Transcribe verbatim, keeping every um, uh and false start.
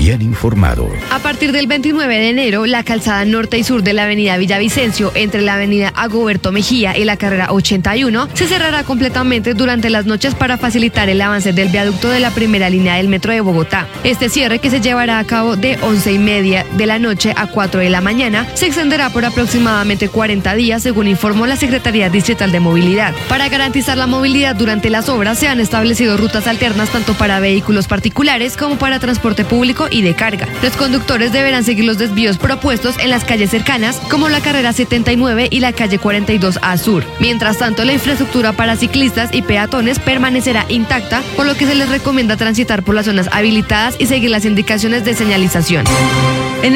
bien informado. A partir del veintinueve de enero, la calzada norte y sur de la avenida Villavicencio, entre la avenida Agoberto Mejía y la carrera ochenta y uno, se cerrará completamente durante las noches para facilitar el avance del viaducto de la primera línea del metro de Bogotá. Este cierre, que se llevará a cabo de once y media de la noche a cuatro de la mañana, se extenderá por aproximadamente cuarenta días, según informó la Secretaría Distrital de Movilidad. Para garantizar la movilidad durante las obras, se han establecido rutas alternas tanto para vehículos particulares como para transporte público y de carga. Los conductores deberán seguir los desvíos propuestos en las calles cercanas, como la carrera setenta y nueve y la calle cuarenta y dos A Sur. Mientras tanto, la infraestructura para ciclistas y peatones permanecerá intacta, por lo que se les recomienda transitar por las zonas habilitadas y seguir las indicaciones de señalización.